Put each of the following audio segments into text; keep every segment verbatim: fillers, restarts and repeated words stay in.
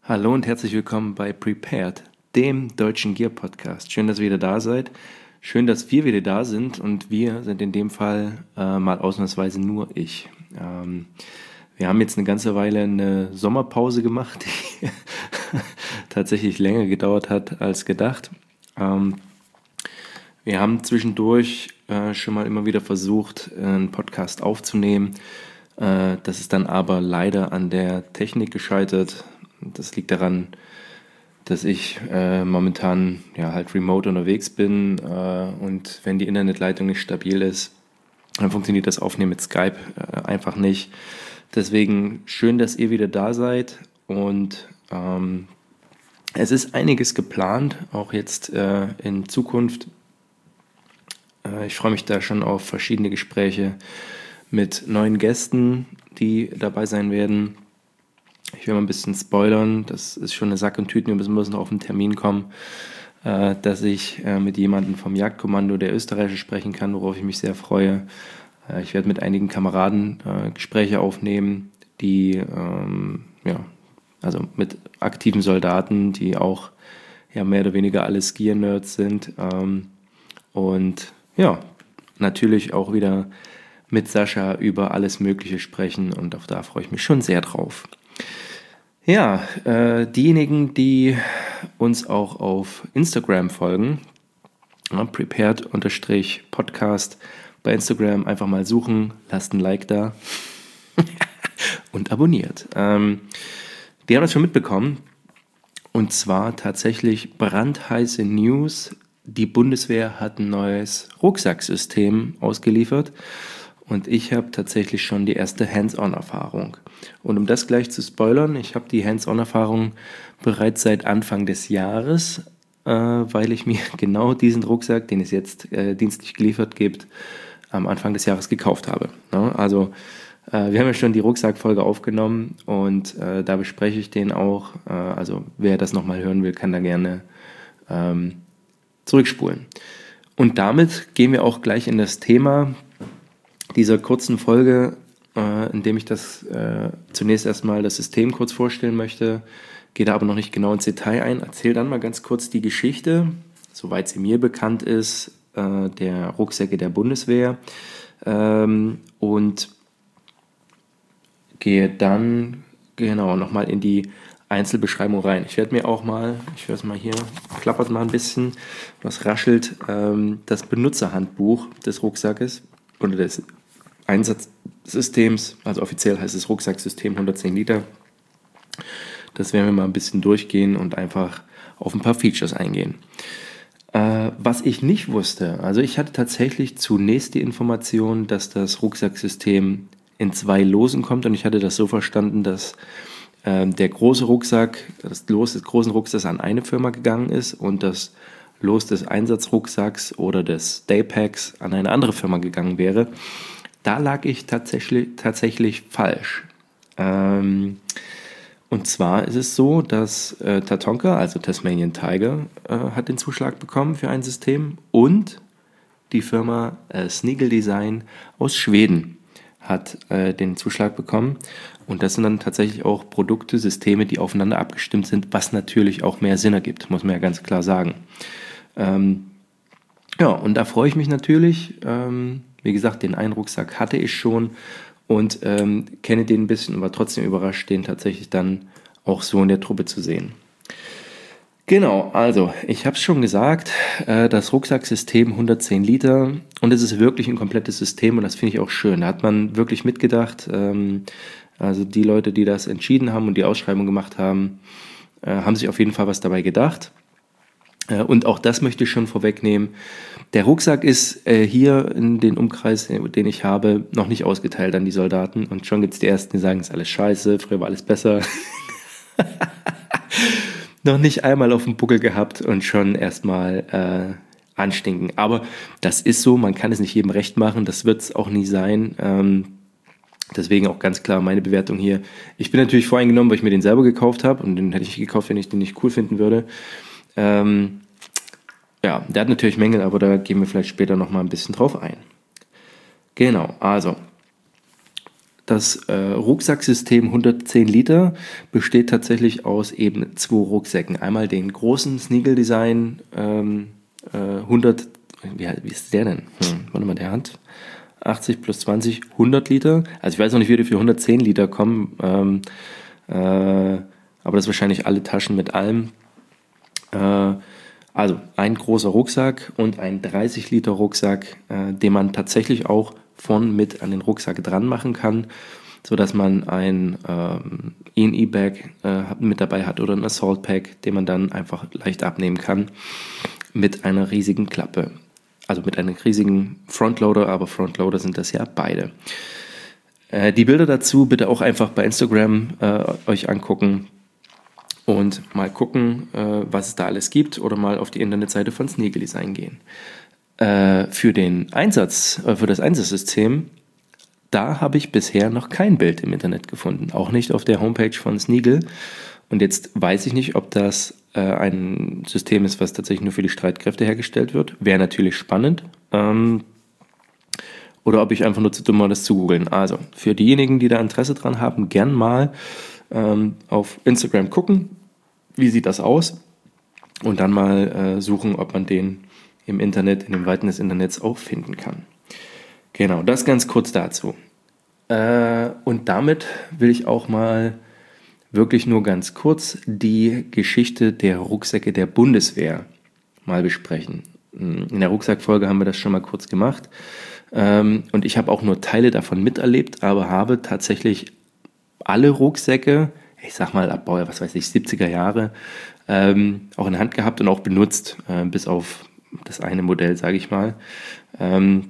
Hallo und herzlich willkommen bei Prepared, dem deutschen Gear Podcast. Schön, dass ihr wieder da seid. Schön, dass wir wieder da sind und wir sind in dem Fall äh, mal ausnahmsweise nur ich. Ähm, wir haben jetzt eine ganze Weile eine Sommerpause gemacht, die tatsächlich länger gedauert hat als gedacht. Ähm, wir haben zwischendurch äh, schon mal immer wieder versucht, einen Podcast aufzunehmen. Äh, das ist dann aber leider an der Technik gescheitert. Das liegt daran, dass ich äh, momentan ja halt remote unterwegs bin äh, und wenn die Internetleitung nicht stabil ist, dann funktioniert das Aufnehmen mit Skype äh, einfach nicht. Deswegen schön, dass ihr wieder da seid und ähm, es ist einiges geplant, auch jetzt äh, in Zukunft. Äh, ich freue mich da schon auf verschiedene Gespräche mit neuen Gästen, die dabei sein werden. Ich will mal ein bisschen spoilern, das ist schon eine Sack und Tüten, wir müssen noch auf einen Termin kommen, äh, dass ich äh, mit jemandem vom Jagdkommando der Österreicher sprechen kann, worauf ich mich sehr freue. Äh, ich werde mit einigen Kameraden äh, Gespräche aufnehmen, die, ähm, ja, also mit aktiven Soldaten, die auch ja, mehr oder weniger alle Skier-Nerds sind. Ähm, und ja, natürlich auch wieder mit Sascha über alles Mögliche sprechen und auch da freue ich mich schon sehr drauf. Ja, äh, diejenigen, die uns auch auf Instagram folgen, ja, prepared-podcast bei Instagram einfach mal suchen, lasst ein Like da und abonniert. Ähm, die haben das schon mitbekommen und zwar tatsächlich brandheiße News. Die Bundeswehr hat ein neues Rucksacksystem ausgeliefert. Und ich habe tatsächlich schon die erste Hands-on-Erfahrung. Und um das gleich zu spoilern, ich habe die Hands-on-Erfahrung bereits seit Anfang des Jahres, äh, weil ich mir genau diesen Rucksack, den es jetzt äh, dienstlich geliefert gibt, am Anfang des Jahres gekauft habe. Ja, also äh, wir haben ja schon die Rucksackfolge aufgenommen und äh, da bespreche ich den auch. Äh, also wer das nochmal hören will, kann da gerne ähm, zurückspulen. Und damit gehen wir auch gleich in das Thema dieser kurzen Folge, äh, in dem ich das äh, zunächst erstmal das System kurz vorstellen möchte, gehe da aber noch nicht genau ins Detail ein, erzähle dann mal ganz kurz die Geschichte, soweit sie mir bekannt ist, äh, der Rucksäcke der Bundeswehr ähm, und gehe dann genau nochmal in die Einzelbeschreibung rein. Ich werde mir auch mal, ich werde es mal hier, klappert mal ein bisschen, was raschelt, ähm, das Benutzerhandbuch des Rucksackes oder des Einsatzsystems, also offiziell heißt es Rucksacksystem hundertzehn Liter. Das werden wir mal ein bisschen durchgehen und einfach auf ein paar Features eingehen. Äh, was ich nicht wusste, also ich hatte tatsächlich zunächst die Information, dass das Rucksacksystem in zwei Losen kommt und ich hatte das so verstanden, dass äh, der große Rucksack, das Los des großen Rucksacks an eine Firma gegangen ist und das Los des Einsatzrucksacks oder des Daypacks an eine andere Firma gegangen wäre. Da lag ich tatsächlich, tatsächlich falsch. Ähm, und zwar ist es so, dass äh, Tatonka, also Tasmanian Tiger, äh, hat den Zuschlag bekommen für ein System und die Firma äh, Snigel Design aus Schweden hat äh, den Zuschlag bekommen. Und das sind dann tatsächlich auch Produkte, Systeme, die aufeinander abgestimmt sind, was natürlich auch mehr Sinn ergibt, muss man ja ganz klar sagen. Ähm, ja, und da freue ich mich natürlich. Ähm, Wie gesagt, den einen Rucksack hatte ich schon und ähm, kenne den ein bisschen und war trotzdem überrascht, den tatsächlich dann auch so in der Truppe zu sehen. Genau, also ich habe es schon gesagt, äh, das Rucksacksystem hundertzehn Liter und es ist wirklich ein komplettes System und das finde ich auch schön. Da hat man wirklich mitgedacht. Ähm, also die Leute, die das entschieden haben und die Ausschreibung gemacht haben, äh, haben sich auf jeden Fall was dabei gedacht. Und auch das möchte ich schon vorwegnehmen. Der Rucksack ist äh, hier in den Umkreis, den ich habe, noch nicht ausgeteilt an die Soldaten. Und schon gibt es die Ersten, die sagen, es ist alles scheiße, früher war alles besser. Noch nicht einmal auf dem Buckel gehabt und schon erstmal äh, anstinken. Aber das ist so, man kann es nicht jedem recht machen, das wird es auch nie sein. Ähm, deswegen auch ganz klar meine Bewertung hier. Ich bin natürlich voreingenommen, weil ich mir den selber gekauft habe und den hätte ich nicht gekauft, wenn ich den nicht cool finden würde. Ähm, ja, der hat natürlich Mängel, aber da gehen wir vielleicht später nochmal ein bisschen drauf ein. Genau, also Das äh, Rucksacksystem hundertzehn Liter besteht tatsächlich aus eben zwei Rucksäcken. Einmal den großen Sneagle Design ähm, äh, hundert, wie, wie ist der denn? Hm, warte mal, der hat achtzig plus zwanzig, hundert Liter. Also ich weiß noch nicht, wie die für hundertzehn Liter kommen, ähm, äh, aber das ist wahrscheinlich alle Taschen mit allem. Äh, also ein großer Rucksack und ein dreißig Liter Rucksack, äh, den man tatsächlich auch von mit an den Rucksack dran machen kann, sodass man ein ähm, E und E-Bag äh, mit dabei hat oder ein Assault Pack, den man dann einfach leicht abnehmen kann mit einer riesigen Klappe. Also mit einem riesigen Frontloader, aber Frontloader sind das ja beide. Äh, die Bilder dazu bitte auch einfach bei Instagram äh, euch angucken und mal gucken, äh, was es da alles gibt oder mal auf die Internetseite von Sneagle Design gehen. Äh, für den Einsatz, äh, für das Einsatzsystem, da habe ich bisher noch kein Bild im Internet gefunden, auch nicht auf der Homepage von Sneagle. Und jetzt weiß ich nicht, ob das äh, ein System ist, was tatsächlich nur für die Streitkräfte hergestellt wird. Wäre natürlich spannend. Ähm, oder ob ich einfach nur zu dumm war, das zu googeln. Also, für diejenigen, die da Interesse dran haben, gern mal ähm, auf Instagram gucken, wie sieht das aus? Und dann mal äh, suchen, ob man den im Internet, in den Weiten des Internets auch finden kann. Genau, das ganz kurz dazu. Äh, und damit will ich auch mal wirklich nur ganz kurz die Geschichte der Rucksäcke der Bundeswehr mal besprechen. In der Rucksackfolge haben wir das schon mal kurz gemacht. Ähm, und ich habe auch nur Teile davon miterlebt, aber habe tatsächlich alle Rucksäcke, ich sag mal ab, was weiß ich, siebziger Jahre, ähm, auch in der Hand gehabt und auch benutzt, äh, bis auf das eine Modell, sage ich mal. Ähm,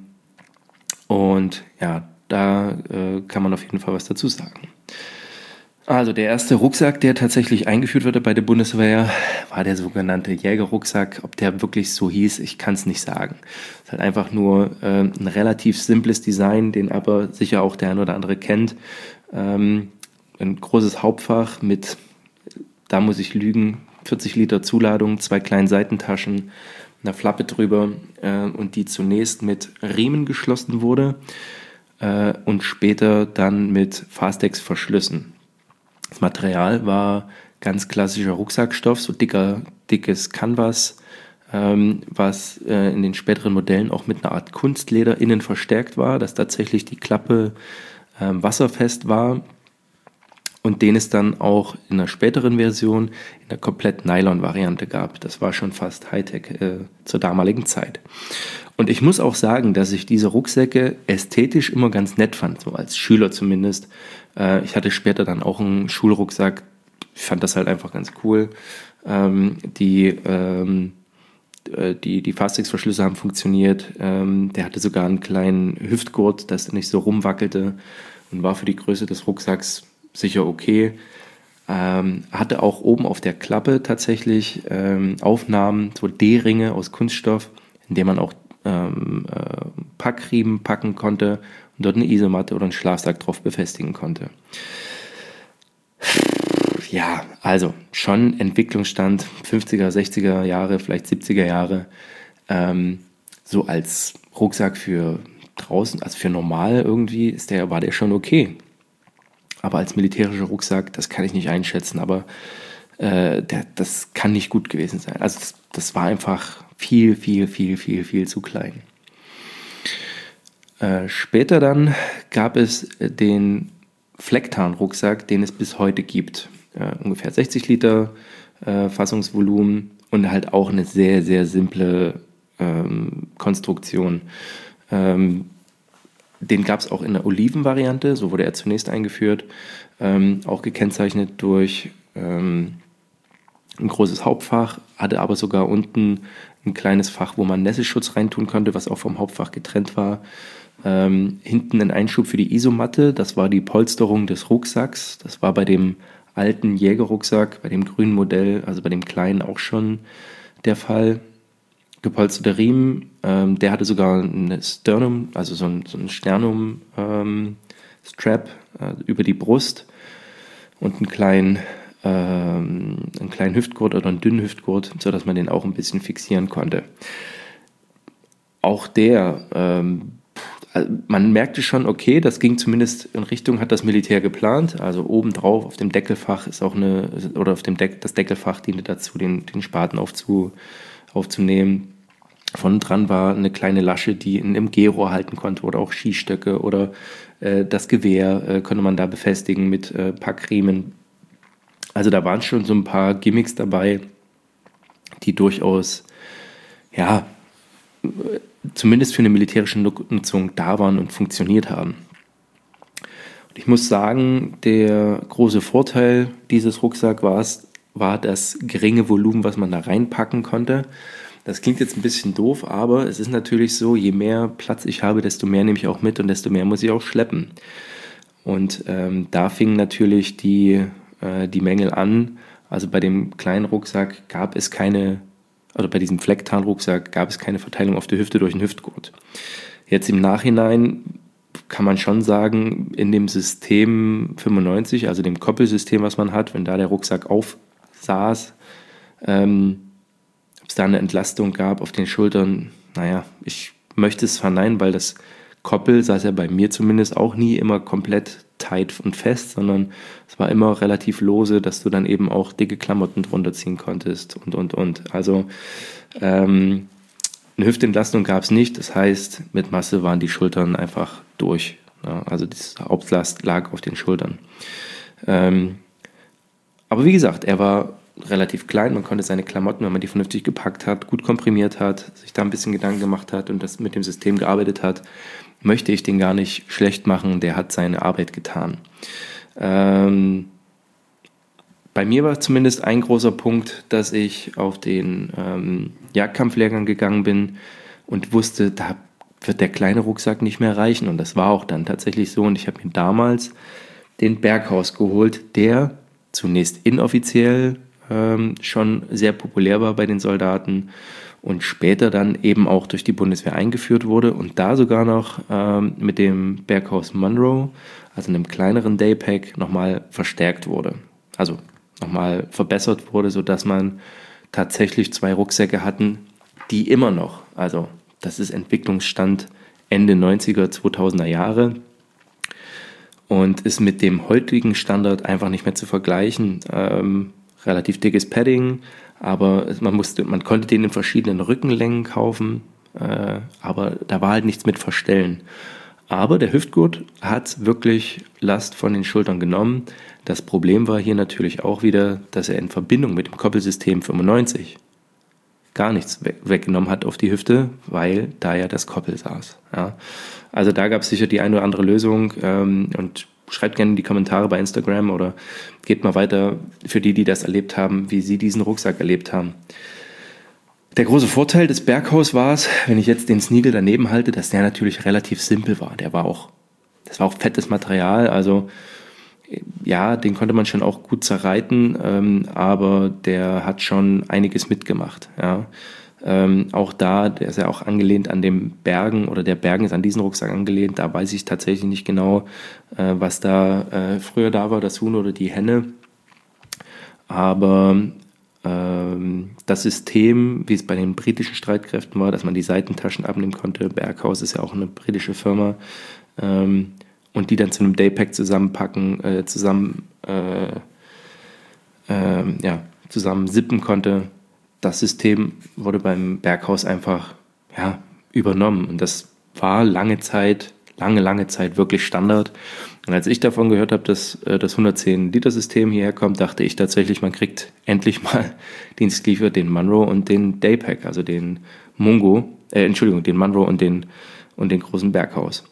und ja, da äh, kann man auf jeden Fall was dazu sagen. Also der erste Rucksack, der tatsächlich eingeführt wurde bei der Bundeswehr, war der sogenannte Jägerrucksack. Ob der wirklich so hieß, ich kann es nicht sagen. Es ist halt einfach nur äh, ein relativ simples Design, den aber sicher auch der ein oder andere kennt. Ähm, ein großes Hauptfach mit, da muss ich lügen, vierzig Liter Zuladung, zwei kleinen Seitentaschen, einer Flappe drüber äh, und die zunächst mit Riemen geschlossen wurde äh, und später dann mit Fastex-Verschlüssen. Das Material war ganz klassischer Rucksackstoff, so dicker, dickes Canvas, ähm, was äh, in den späteren Modellen auch mit einer Art Kunstleder innen verstärkt war, dass tatsächlich die Klappe äh, wasserfest war. Und den es dann auch in einer späteren Version in der komplett Nylon-Variante gab. Das war schon fast Hightech äh, zur damaligen Zeit. Und ich muss auch sagen, dass ich diese Rucksäcke ästhetisch immer ganz nett fand, so als Schüler zumindest. Äh, ich hatte später dann auch einen Schulrucksack. Ich fand das halt einfach ganz cool. Ähm, die, ähm, die, die Fastex-Verschlüsse haben funktioniert. Ähm, der hatte sogar einen kleinen Hüftgurt, dass er nicht so rumwackelte und war für die Größe des Rucksacks sicher okay. Ähm, hatte auch oben auf der Klappe tatsächlich ähm, Aufnahmen, so D-Ringe aus Kunststoff, in dem man auch ähm, äh, Packriemen packen konnte und dort eine Isomatte oder einen Schlafsack drauf befestigen konnte. Ja, also schon Entwicklungsstand fünfziger, sechziger Jahre, vielleicht siebziger Jahre, ähm, so als Rucksack für draußen, also für normal irgendwie, ist der, war der schon okay. Aber als militärischer Rucksack, das kann ich nicht einschätzen, aber äh, der, das kann nicht gut gewesen sein. Also das, das war einfach viel, viel, viel, viel, viel zu klein. Äh, später dann gab es den Flecktarn-Rucksack, den es bis heute gibt. Äh, ungefähr sechzig Liter äh, Fassungsvolumen und halt auch eine sehr, sehr simple ähm, Konstruktion. Ähm, Den gab es auch in der Olivenvariante, so wurde er zunächst eingeführt, ähm, auch gekennzeichnet durch ähm, ein großes Hauptfach, hatte aber sogar unten ein kleines Fach, wo man Nässelschutz reintun konnte, was auch vom Hauptfach getrennt war. Ähm, hinten ein Einschub für die Isomatte, das war die Polsterung des Rucksacks. Das war bei dem alten Jägerrucksack, bei dem grünen Modell, also bei dem kleinen auch schon der Fall. Gepolsterter Riemen, ähm, der hatte sogar ein Sternum, also so ein, so ein Sternum-Strap ähm, äh, über die Brust und einen kleinen, ähm, einen kleinen Hüftgurt oder einen dünnen Hüftgurt, sodass man den auch ein bisschen fixieren konnte. Auch der, ähm, man merkte schon, okay, das ging zumindest in Richtung, hat das Militär geplant. Also obendrauf auf dem Deckelfach ist auch eine, oder auf dem Deck, das Deckelfach diente dazu, den, den Spaten aufzu, aufzunehmen. Von dran war eine kleine Lasche, die ein M G-Rohr halten konnte oder auch Schießstöcke oder äh, das Gewehr äh, konnte man da befestigen mit äh, Packriemen. Also da waren schon so ein paar Gimmicks dabei, die durchaus, ja, zumindest für eine militärische Nutzung da waren und funktioniert haben. Und ich muss sagen, der große Vorteil dieses Rucksacks war, war das geringe Volumen, was man da reinpacken konnte. Das klingt jetzt ein bisschen doof, aber es ist natürlich so, je mehr Platz ich habe, desto mehr nehme ich auch mit und desto mehr muss ich auch schleppen. Und ähm, da fingen natürlich die, äh, die Mängel an. Also bei dem kleinen Rucksack gab es keine, also bei diesem Flecktarnrucksack gab es keine Verteilung auf die Hüfte durch einen Hüftgurt. Jetzt im Nachhinein kann man schon sagen, in dem System fünfundneunzig, also dem Koppelsystem, was man hat, wenn da der Rucksack aufsaß, ähm, ob es da eine Entlastung gab auf den Schultern, naja, ich möchte es verneinen, weil das Koppel saß ja bei mir zumindest auch nie immer komplett tight und fest, sondern es war immer relativ lose, dass du dann eben auch dicke Klamotten drunter ziehen konntest und, und, und. Also ähm, eine Hüftentlastung gab es nicht, das heißt, mit Masse waren die Schultern einfach durch. Ja, also die Hauptlast lag auf den Schultern. Ähm, aber wie gesagt, er war relativ klein, man konnte seine Klamotten, wenn man die vernünftig gepackt hat, gut komprimiert hat, sich da ein bisschen Gedanken gemacht hat und das mit dem System gearbeitet hat, möchte ich den gar nicht schlecht machen, der hat seine Arbeit getan. Ähm, bei mir war zumindest ein großer Punkt, dass ich auf den ähm, Jagdkampflehrgang gegangen bin und wusste, da wird der kleine Rucksack nicht mehr reichen und das war auch dann tatsächlich so und ich habe mir damals den Berghaus geholt, der zunächst inoffiziell ähm, schon sehr populär war bei den Soldaten und später dann eben auch durch die Bundeswehr eingeführt wurde und da sogar noch ähm, mit dem Berghaus Monroe, also einem kleineren Daypack, nochmal verstärkt wurde. Also nochmal verbessert wurde, sodass man tatsächlich zwei Rucksäcke hatten, die immer noch, also das ist Entwicklungsstand Ende neunziger, zweitausender Jahre und ist mit dem heutigen Standard einfach nicht mehr zu vergleichen. Ähm, relativ dickes Padding, aber man musste, man konnte den in verschiedenen Rückenlängen kaufen, äh, aber da war halt nichts mit Verstellen. Aber der Hüftgurt hat wirklich Last von den Schultern genommen. Das Problem war hier natürlich auch wieder, dass er in Verbindung mit dem Koppelsystem fünfundneunzig gar nichts weggenommen hat auf die Hüfte, weil da ja das Koppel saß. Ja. Also da gab es sicher die eine oder andere Lösung ähm, und schreibt gerne in die Kommentare bei Instagram oder geht mal weiter für die, die das erlebt haben, wie sie diesen Rucksack erlebt haben. Der große Vorteil des Berghaus war es, wenn ich jetzt den Sneagle daneben halte, dass der natürlich relativ simpel war. Der war auch, das war auch fettes Material, also ja, den konnte man schon auch gut zerreiten, ähm, aber der hat schon einiges mitgemacht. Ja. Ähm, auch da, der ist ja auch angelehnt an dem Bergen oder der Bergen ist an diesen Rucksack angelehnt. Da weiß ich tatsächlich nicht genau, äh, was da äh, früher da war, das Huhn oder die Henne. Aber ähm, das System, wie es bei den britischen Streitkräften war, dass man die Seitentaschen abnehmen konnte, Berghaus ist ja auch eine britische Firma, ähm, und die dann zu einem Daypack zusammenpacken, äh, zusammen, äh, äh, ja, zusammen sippen konnte. Das System wurde beim Berghaus einfach ja, übernommen und das war lange Zeit, lange, lange Zeit wirklich Standard. Und als ich davon gehört habe, dass äh, das hundertzehn Liter System hierher kommt, dachte ich tatsächlich, man kriegt endlich mal dienstgeliefert den Monroe und den Daypack, also den Mungo, äh, Entschuldigung, den Monroe und den, und den großen Berghaus.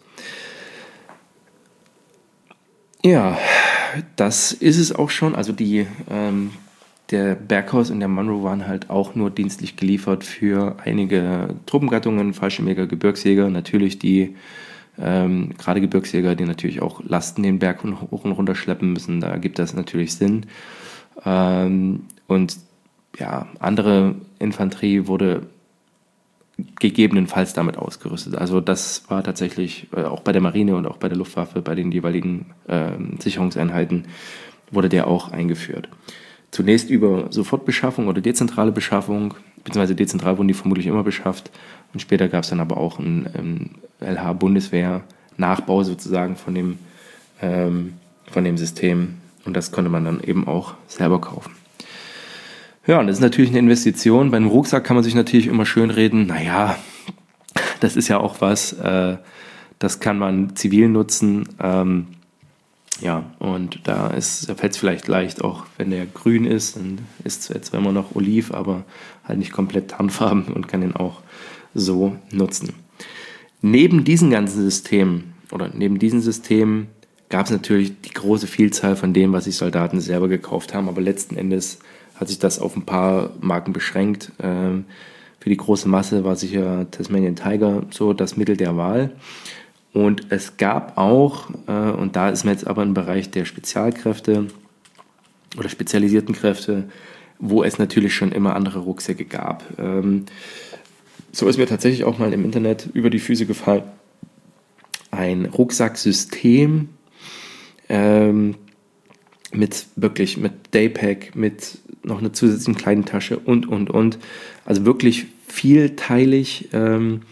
Ja, das ist es auch schon. Also die, ähm, der Berghaus und der Monroe waren halt auch nur dienstlich geliefert für einige Truppengattungen, Fallschirmjäger, Gebirgsjäger, natürlich die, ähm, gerade Gebirgsjäger, die natürlich auch Lasten den Berg hoch und runter schleppen müssen, da gibt das natürlich Sinn. Ähm, und ja, andere Infanterie wurde gegebenenfalls damit ausgerüstet. Also das war tatsächlich äh, auch bei der Marine und auch bei der Luftwaffe, bei den jeweiligen äh, Sicherungseinheiten wurde der auch eingeführt. Zunächst über Sofortbeschaffung oder dezentrale Beschaffung. beziehungsweise dezentral wurden die vermutlich immer beschafft. Und später gab es dann aber auch einen, einen L H-Bundeswehr-Nachbau sozusagen von dem, ähm, von dem System. Und das konnte man dann eben auch selber kaufen. Ja, und das ist natürlich eine Investition. Bei einem Rucksack kann man sich natürlich immer schön reden, naja, das ist ja auch was, äh, das kann man zivil nutzen. Ähm, ja, und da, ist, da fällt es vielleicht leicht, auch wenn der grün ist, dann ist es zwar immer noch oliv, aber halt nicht komplett tarnfarben und kann den auch so nutzen. Neben diesen ganzen Systemen oder neben diesen Systemen gab es natürlich die große Vielzahl von dem, was sich Soldaten selber gekauft haben, aber letzten Endes hat sich das auf ein paar Marken beschränkt. Ähm, für die große Masse war sicher Tasmanian Tiger so das Mittel der Wahl. Und es gab auch, äh, und da ist man jetzt aber im Bereich der Spezialkräfte oder spezialisierten Kräfte, wo es natürlich schon immer andere Rucksäcke gab. Ähm, so ist mir tatsächlich auch mal im Internet über die Füße gefallen. Ein Rucksacksystem ähm, mit wirklich mit Daypack, mit noch einer zusätzlichen kleinen Tasche und, und, und. Also wirklich vielteilig. Ähm,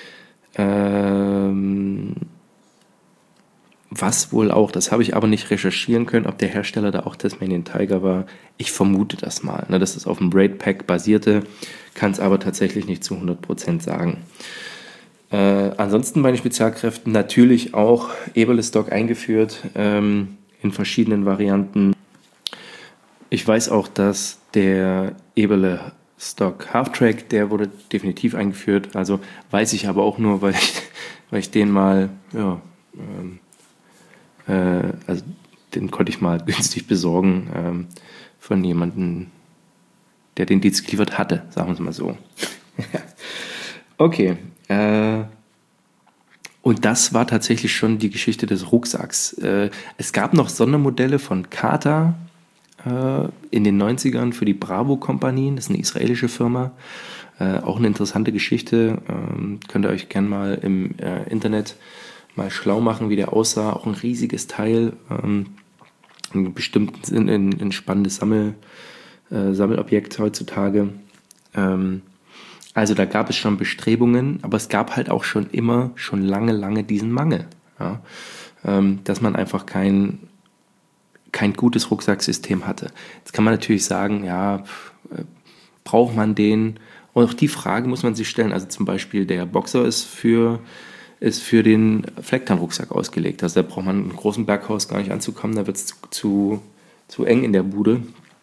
ähm, was wohl auch, das habe ich aber nicht recherchieren können, ob der Hersteller da auch Tasmanian Tiger war. Ich vermute das mal, ne, dass es auf dem Braid Pack basierte, kann es aber tatsächlich nicht zu hundert Prozent sagen. Äh, ansonsten bei den Spezialkräften natürlich auch Eberle-Stock eingeführt, ähm, in verschiedenen Varianten. Ich weiß auch, dass der Eberle-Stock Halftrack, der wurde definitiv eingeführt. Also weiß ich aber auch nur, weil ich, weil ich den mal, ja, ähm, äh, also den konnte ich mal günstig besorgen ähm, von jemandem, der den Dienst geliefert hatte, sagen wir es mal so. Okay. Äh, und das war tatsächlich schon die Geschichte des Rucksacks. Äh, es gab noch Sondermodelle von Kata äh, in den neunzigern für die Bravo-Kompanien. Das ist eine israelische Firma. Äh, auch eine interessante Geschichte. Ähm, könnt ihr euch gerne mal im äh, Internet mal schlau machen, wie der aussah. Auch ein riesiges Teil. Ähm, bestimmt ein, ein, ein spannendes Sammel, äh, Sammelobjekt heutzutage. Ähm, Also da gab es schon Bestrebungen, aber es gab halt auch schon immer, schon lange, lange diesen Mangel. Ja? Ähm, dass man einfach kein, kein gutes Rucksacksystem hatte. Jetzt kann man natürlich sagen, ja, pff, äh, braucht man den? Und auch die Frage muss man sich stellen. Also zum Beispiel der Boxer ist für, ist für den Flecktarnrucksack ausgelegt. Also da braucht man einen großen Berghaus gar nicht anzukommen, da wird es zu, zu, zu eng in der Bude.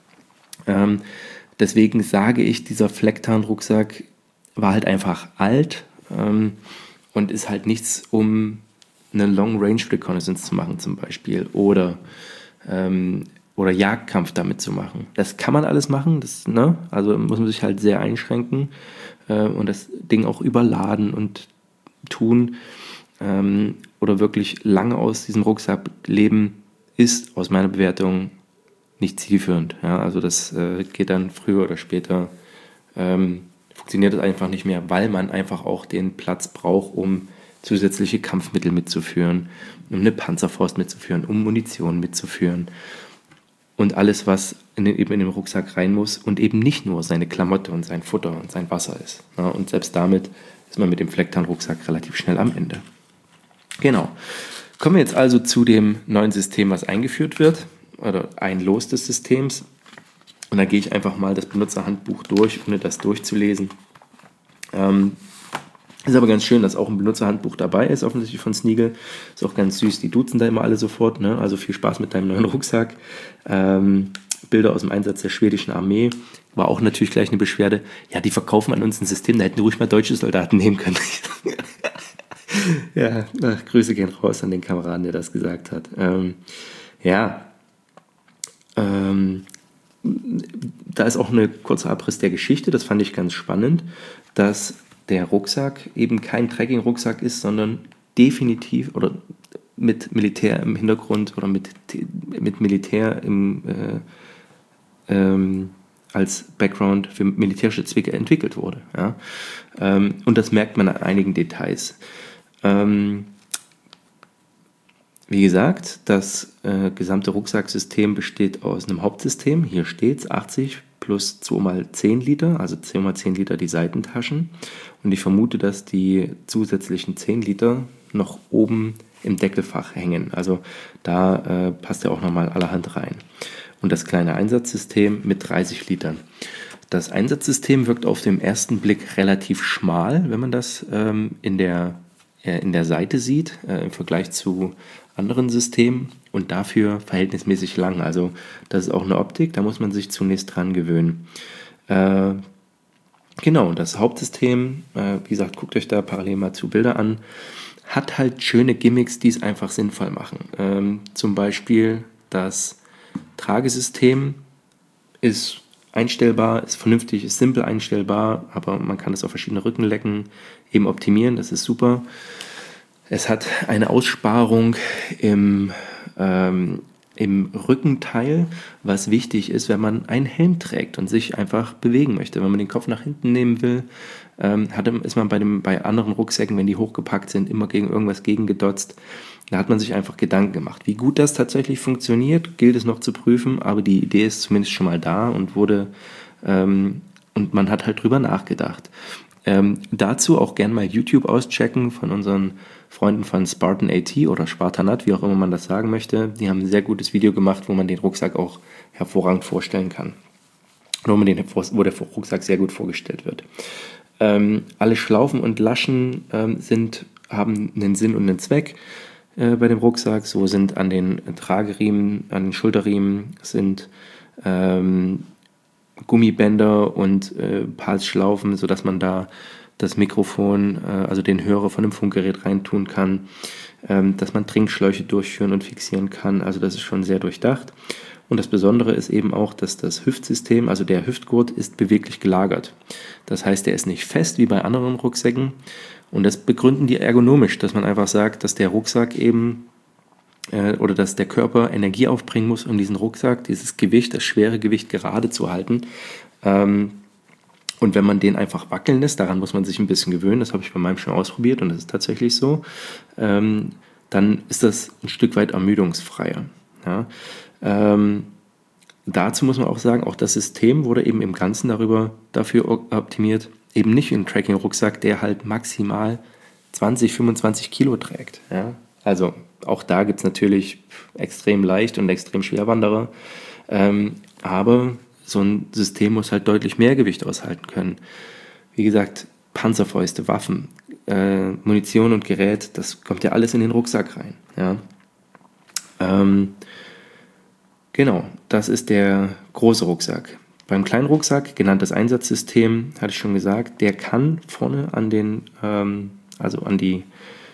Ähm, deswegen sage ich, dieser Flecktarnrucksack war halt einfach alt ähm, und ist halt nichts, um eine Long-Range Reconnaissance zu machen zum Beispiel oder, ähm, oder Jagdkampf damit zu machen. Das kann man alles machen, das, ne? Also muss man sich halt sehr einschränken äh, und das Ding auch überladen und tun ähm, oder wirklich lange aus diesem Rucksack leben, ist aus meiner Bewertung nicht zielführend. Ja? Also das äh, geht dann früher oder später ähm, funktioniert das einfach nicht mehr, weil man einfach auch den Platz braucht, um zusätzliche Kampfmittel mitzuführen, um eine Panzerfaust mitzuführen, um Munition mitzuführen und alles, was in den, eben in den Rucksack rein muss und eben nicht nur seine Klamotte und sein Futter und sein Wasser ist. Ja, und selbst damit ist man mit dem Flecktarnrucksack relativ schnell am Ende. Genau. Kommen wir jetzt also zu dem neuen System, was eingeführt wird, oder ein Los des Systems. Und da gehe ich einfach mal das Benutzerhandbuch durch, ohne das durchzulesen. Ähm, ist aber ganz schön, dass auch ein Benutzerhandbuch dabei ist, offensichtlich von Sneagle. Ist auch ganz süß, die duzen da immer alle sofort. Ne? Also viel Spaß mit deinem neuen Rucksack. Ähm, Bilder aus dem Einsatz der schwedischen Armee. War auch natürlich gleich eine Beschwerde. Ja, die verkaufen an uns ein System, da hätten ruhig mal deutsche Soldaten nehmen können. Ja, ach, Grüße gehen raus an den Kameraden, der das gesagt hat. Ähm, ja, ähm, da ist auch eine kurze Abriss der Geschichte, das fand ich ganz spannend, dass der Rucksack eben kein Trekking-Rucksack ist, sondern definitiv oder mit Militär im Hintergrund oder mit, mit Militär im, äh, ähm, als Background für militärische Zwecke entwickelt wurde. Ja? Ähm, und das merkt man an einigen Details. Ähm, Wie gesagt, das äh, gesamte Rucksacksystem besteht aus einem Hauptsystem. Hier steht es, achtzig plus zwei mal zehn Liter, also zehn mal zehn Liter die Seitentaschen. Und ich vermute, dass die zusätzlichen zehn Liter noch oben im Deckelfach hängen. Also da äh, passt ja auch nochmal allerhand rein. Und das kleine Einsatzsystem mit dreißig Litern. Das Einsatzsystem wirkt auf den ersten Blick relativ schmal, wenn man das ähm, in, der, äh, in der Seite sieht, äh, im Vergleich zu anderen Systemen, und dafür verhältnismäßig lang. Also das ist auch eine Optik, da muss man sich zunächst dran gewöhnen. Äh, genau, das Hauptsystem, äh, wie gesagt, guckt euch da parallel mal zu Bilder an, hat halt schöne Gimmicks, die es einfach sinnvoll machen. Ähm, zum Beispiel das Tragesystem ist einstellbar, ist vernünftig, ist simpel einstellbar, aber man kann es auf verschiedene Rückenlecken eben optimieren, das ist super. Es hat eine Aussparung im, ähm, im Rückenteil, was wichtig ist, wenn man einen Helm trägt und sich einfach bewegen möchte. Wenn man den Kopf nach hinten nehmen will, ähm, hat, ist man bei, dem, bei anderen Rucksäcken, wenn die hochgepackt sind, immer gegen irgendwas gegengedotzt. Da hat man sich einfach Gedanken gemacht. Wie gut das tatsächlich funktioniert, gilt es noch zu prüfen, aber die Idee ist zumindest schon mal da und wurde ähm, und man hat halt drüber nachgedacht. Ähm, dazu auch gerne mal YouTube auschecken von unseren Freunden von Spartan AT oder Spartanat, wie auch immer man das sagen möchte. Die haben ein sehr gutes Video gemacht, wo man den Rucksack auch hervorragend vorstellen kann. Wo, man den, wo der Rucksack sehr gut vorgestellt wird. Ähm, alle Schlaufen und Laschen ähm, sind, haben einen Sinn und einen Zweck äh, bei dem Rucksack. So sind an den Trageriemen, an den Schulterriemen sind ähm, Gummibänder und äh, Palsschlaufen, sodass man da das Mikrofon, äh, also den Hörer von dem Funkgerät reintun kann, ähm, dass man Trinkschläuche durchführen und fixieren kann. Also das ist schon sehr durchdacht. Und das Besondere ist eben auch, dass das Hüftsystem, also der Hüftgurt, ist beweglich gelagert. Das heißt, der ist nicht fest wie bei anderen Rucksäcken. Und das begründen die ergonomisch, dass man einfach sagt, dass der Rucksack eben äh, oder dass der Körper Energie aufbringen muss, um diesen Rucksack, dieses Gewicht, das schwere Gewicht gerade zu halten. Ähm, und wenn man den einfach wackeln lässt, daran muss man sich ein bisschen gewöhnen, das habe ich bei meinem schon ausprobiert und das ist tatsächlich so, ähm, dann ist das ein Stück weit ermüdungsfreier. Ja? Ähm, dazu muss man auch sagen, auch das System wurde eben im Ganzen darüber, dafür optimiert, eben nicht ein Trekking-Rucksack, der halt maximal zwanzig, fünfundzwanzig Kilo trägt. Ja? Also auch da gibt es natürlich extrem leicht und extrem schwer Wanderer, ähm, aber so ein System muss halt deutlich mehr Gewicht aushalten können. Wie gesagt, Panzerfäuste, Waffen, äh, Munition und Gerät, das kommt ja alles in den Rucksack rein. Ja? Ähm, genau, das ist der große Rucksack. Beim kleinen Rucksack, genannt das Einsatzsystem, hatte ich schon gesagt, der kann vorne an den, ähm, also an die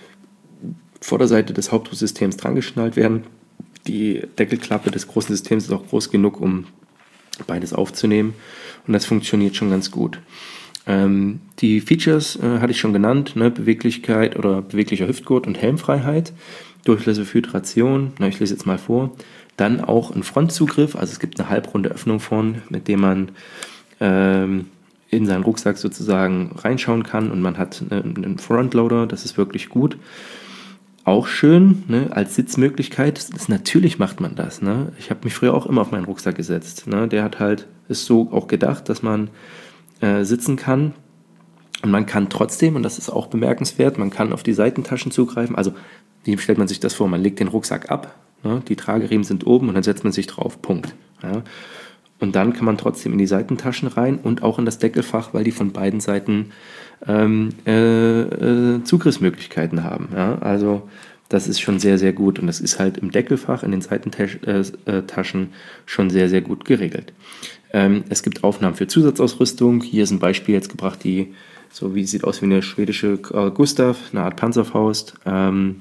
Vorderseite des Hauptsystems drangeschnallt werden. Die Deckelklappe des großen Systems ist auch groß genug, um beides aufzunehmen, und das funktioniert schon ganz gut. Ähm, die Features äh, hatte ich schon genannt, ne? Beweglichkeit oder beweglicher Hüftgurt und Helmfreiheit, Durchlässe für Hydration, na, ich lese jetzt mal vor, dann auch ein Frontzugriff, also es gibt eine halbrunde Öffnung vorn, mit dem man ähm, in seinen Rucksack sozusagen reinschauen kann, und man hat einen Frontloader, das ist wirklich gut. Auch schön, ne, als Sitzmöglichkeit, das ist, natürlich macht man das. Ne? Ich habe mich früher auch immer auf meinen Rucksack gesetzt. Ne? Der hat halt, ist so auch gedacht, dass man äh, sitzen kann. Und man kann trotzdem, und das ist auch bemerkenswert, man kann auf die Seitentaschen zugreifen. Also, wie stellt man sich das vor? Man legt den Rucksack ab, ne? Die Trageriemen sind oben und dann setzt man sich drauf. Punkt. Ja? Und dann kann man trotzdem in die Seitentaschen rein und auch in das Deckelfach, weil die von beiden Seiten ähm, äh, äh, Zugriffsmöglichkeiten haben. Ja? Also das ist schon sehr, sehr gut. Und das ist halt im Deckelfach, in den Seitentaschen äh, schon sehr, sehr gut geregelt. Ähm, es gibt Aufnahmen für Zusatzausrüstung. Hier ist ein Beispiel jetzt gebracht, die so wie sieht aus wie eine schwedische Carl Gustaf, eine Art Panzerfaust. Ähm,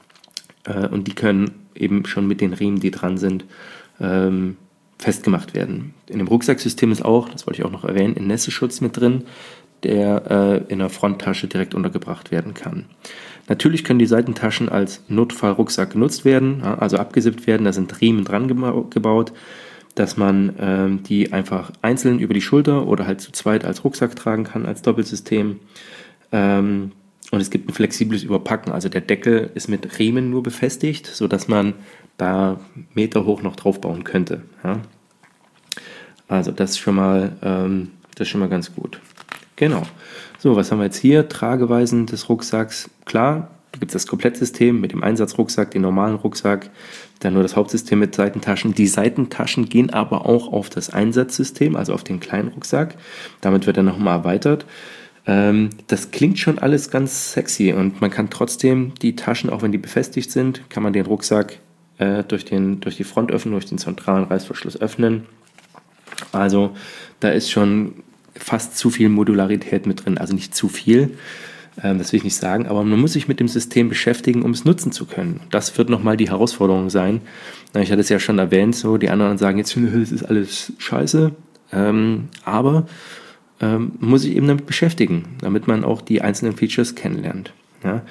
äh, und die können eben schon mit den Riemen, die dran sind, ähm, festgemacht werden. In dem Rucksacksystem ist auch, das wollte ich auch noch erwähnen, ein Nässeschutz mit drin, der äh, in der Fronttasche direkt untergebracht werden kann. Natürlich können die Seitentaschen als Notfallrucksack genutzt werden, ja, also abgesippt werden, da sind Riemen dran gebaut, dass man ähm, die einfach einzeln über die Schulter oder halt zu zweit als Rucksack tragen kann, als Doppelsystem. Ähm, und es gibt ein flexibles Überpacken, also der Deckel ist mit Riemen nur befestigt, sodass man da Meter hoch noch drauf bauen könnte. Ja. Also das ist schon mal, ähm, das ist schon mal ganz gut. Genau. So, was haben wir jetzt hier? Trageweisen des Rucksacks. Klar, da gibt es das Komplettsystem mit dem Einsatzrucksack, den normalen Rucksack, dann nur das Hauptsystem mit Seitentaschen. Die Seitentaschen gehen aber auch auf das Einsatzsystem, also auf den kleinen Rucksack. Damit wird er nochmal erweitert. Ähm, das klingt schon alles ganz sexy und man kann trotzdem die Taschen, auch wenn die befestigt sind, kann man den Rucksack äh, durch, den, durch die Frontöffnung, durch den zentralen Reißverschluss öffnen. Also da ist schon fast zu viel Modularität mit drin, also nicht zu viel, ähm, das will ich nicht sagen, aber man muss sich mit dem System beschäftigen, um es nutzen zu können. Das wird nochmal die Herausforderung sein. Ich hatte es ja schon erwähnt, so die anderen sagen jetzt, das ist alles scheiße, ähm, aber ähm, muss sich eben damit beschäftigen, damit man auch die einzelnen Features kennenlernt. Ja.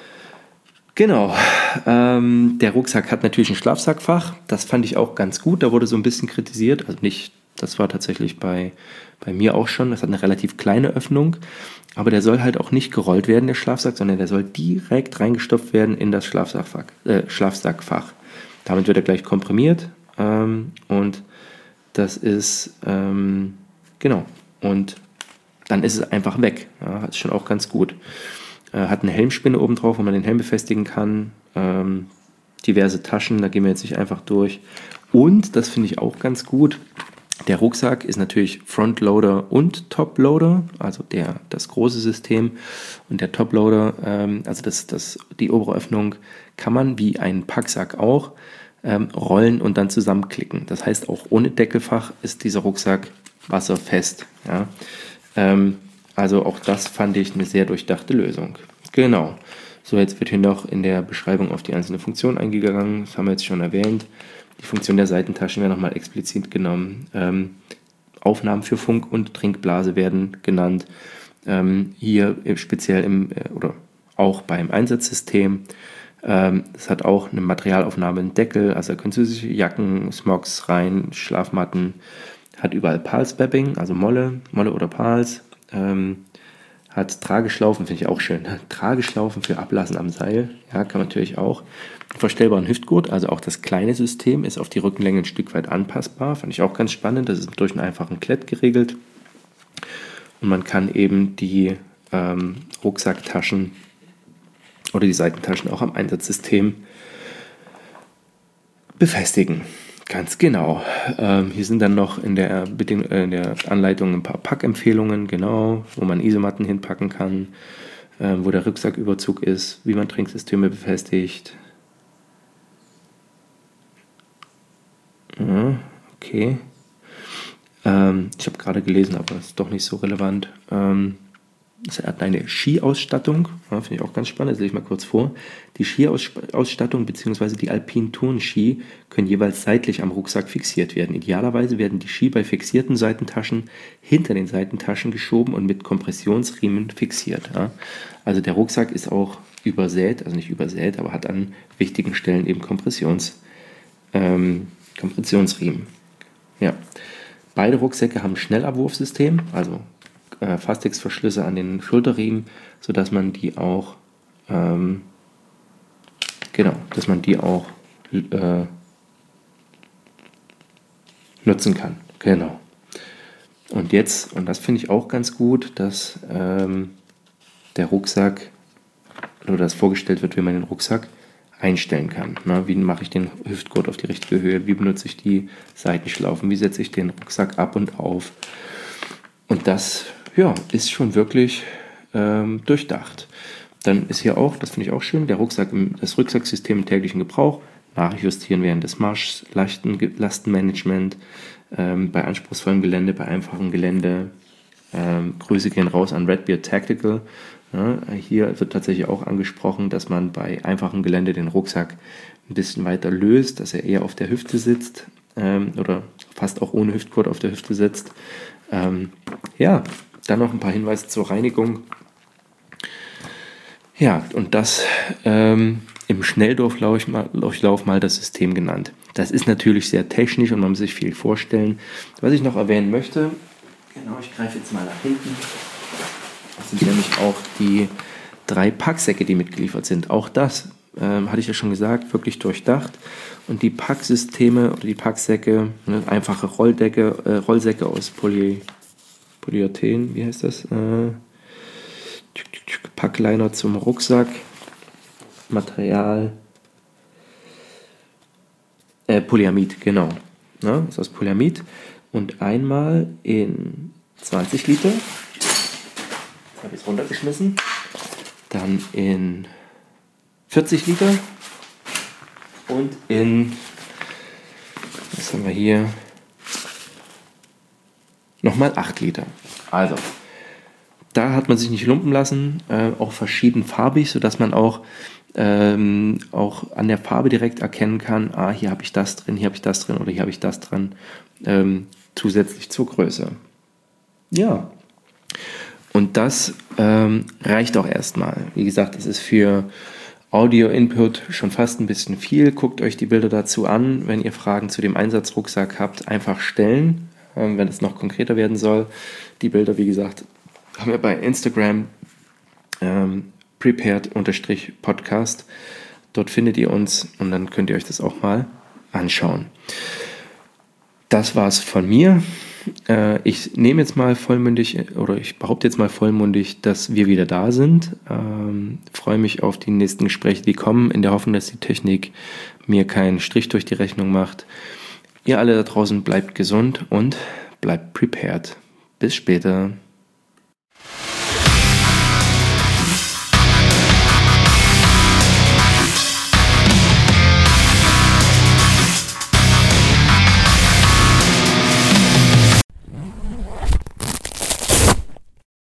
Genau, ähm, der Rucksack hat natürlich ein Schlafsackfach, das fand ich auch ganz gut, da wurde so ein bisschen kritisiert, also nicht, das war tatsächlich bei, bei mir auch schon, das hat eine relativ kleine Öffnung, aber der soll halt auch nicht gerollt werden, der Schlafsack, sondern der soll direkt reingestopft werden in das Schlafsackfach. Äh, Schlafsackfach. Damit wird er gleich komprimiert ähm, und das ist, ähm, genau, und dann ist es einfach weg, ja, das ist schon auch ganz gut. Äh, hat eine Helmspinne oben drauf, wo man den Helm befestigen kann, ähm, diverse Taschen, da gehen wir jetzt nicht einfach durch. Und, das finde ich auch ganz gut, der Rucksack ist natürlich Frontloader und Toploader, also der, das große System. Und der Toploader, ähm, also das, das, die obere Öffnung, kann man wie ein Packsack auch ähm, rollen und dann zusammenklicken. Das heißt, auch ohne Deckelfach ist dieser Rucksack wasserfest. Ja? Ähm, also auch das fand ich eine sehr durchdachte Lösung. Genau. So, jetzt wird hier noch in der Beschreibung auf die einzelnen Funktionen eingegangen. Das haben wir jetzt schon erwähnt. Die Funktion der Seitentaschen wäre nochmal explizit genommen. Ähm, Aufnahmen für Funk und Trinkblase werden genannt. Ähm, hier speziell im, äh, oder auch beim Einsatzsystem. Ähm, es hat auch eine Materialaufnahme, einen Deckel, also da können Sie sich Jacken, Smogs rein, Schlafmatten. Hat überall Pals-Babbing, also Molle, Molle oder Pals. Ähm, hat Trageschlaufen, finde ich auch schön. Trageschlaufen für Ablassen am Seil, ja, kann man natürlich auch. Verstellbaren Hüftgurt, also auch das kleine System ist auf die Rückenlänge ein Stück weit anpassbar. Fand ich auch ganz spannend. Das ist durch einen einfachen Klett geregelt. Und man kann eben die ähm, Rucksacktaschen oder die Seitentaschen auch am Einsatzsystem befestigen. Ganz genau. Ähm, hier sind dann noch in der, Beding- äh, in der Anleitung ein paar Packempfehlungen, genau, wo man Isomatten hinpacken kann, äh, wo der Rucksacküberzug ist, wie man Trinksysteme befestigt. Ja, okay. Ähm, ich habe gerade gelesen, aber das ist doch nicht so relevant. Ähm, Es hat eine Skiausstattung, ja, finde ich auch ganz spannend, das lese ich mal kurz vor. Die Skiausstattung bzw. die Alpin-Touren-Ski können jeweils seitlich am Rucksack fixiert werden. Idealerweise werden die Ski bei fixierten Seitentaschen hinter den Seitentaschen geschoben und mit Kompressionsriemen fixiert. Ja. Also der Rucksack ist auch übersät, also nicht übersät, aber hat an wichtigen Stellen eben Kompressions, ähm, Kompressionsriemen. Ja. Beide Rucksäcke haben ein Schnellabwurfsystem, also Fastex-Verschlüsse an den Schulterriemen, sodass man die auch ähm, genau, dass man die auch äh, nutzen kann. Genau. Und jetzt, und das finde ich auch ganz gut, dass ähm, der Rucksack oder das vorgestellt wird, wie man den Rucksack einstellen kann. Na, wie mache ich den Hüftgurt auf die richtige Höhe? Wie benutze ich die Seitenschlaufen? Wie setze ich den Rucksack ab und auf? Und das ja, ist schon wirklich ähm, durchdacht. Dann ist hier auch, das finde ich auch schön, der Rucksack, das Rucksacksystem im täglichen Gebrauch, nachjustieren während des Marschs, Lasten, Lastenmanagement, ähm, bei anspruchsvollem Gelände, bei einfachem Gelände. Ähm, Grüße gehen raus an Redbeard Tactical. Ja, hier wird tatsächlich auch angesprochen, dass man bei einfachem Gelände den Rucksack ein bisschen weiter löst, dass er eher auf der Hüfte sitzt ähm, oder fast auch ohne Hüftgurt auf der Hüfte sitzt. Ähm, ja, dann noch ein paar Hinweise zur Reinigung. Ja, und das ähm, im Schnelldurchlauf mal, mal das System genannt. Das ist natürlich sehr technisch und man muss sich viel vorstellen. Was ich noch erwähnen möchte, genau, ich greife jetzt mal nach hinten. Das sind nämlich auch die drei Packsäcke, die mitgeliefert sind. Auch das ähm, hatte ich ja schon gesagt, wirklich durchdacht. Und die Packsysteme oder die Packsäcke, ne, einfache Rolldecke, äh, Rollsäcke aus Poly, Polyethen, wie heißt das? Äh, Packliner zum Rucksack, Material, äh, Polyamid, genau. Ne, ist aus Polyamid. Und einmal in zwanzig Liter. Jetzt habe ich es runtergeschmissen. Dann in vierzig Liter. Und in, was haben wir hier? Nochmal acht Liter. Also, da hat man sich nicht lumpen lassen, äh, auch verschiedenfarbig, sodass man auch, ähm, auch an der Farbe direkt erkennen kann, ah, hier habe ich das drin, hier habe ich das drin oder hier habe ich das drin, ähm, zusätzlich zur Größe. Ja, und das ähm, reicht auch erstmal. Wie gesagt, es ist für Audio-Input schon fast ein bisschen viel. Guckt euch die Bilder dazu an. Wenn ihr Fragen zu dem Einsatzrucksack habt, einfach stellen, ähm, wenn es noch konkreter werden soll. Die Bilder, wie gesagt, haben wir bei Instagram ähm, prepared-podcast. Dort findet ihr uns und dann könnt ihr euch das auch mal anschauen. Das war's von mir. Äh, ich nehme jetzt mal vollmündig oder ich behaupte jetzt mal vollmundig, dass wir wieder da sind. Ähm, freue mich auf die nächsten Gespräche, die kommen, in der Hoffnung, dass die Technik mir keinen Strich durch die Rechnung macht. Ihr alle da draußen bleibt gesund und bleibt prepared. Bis später.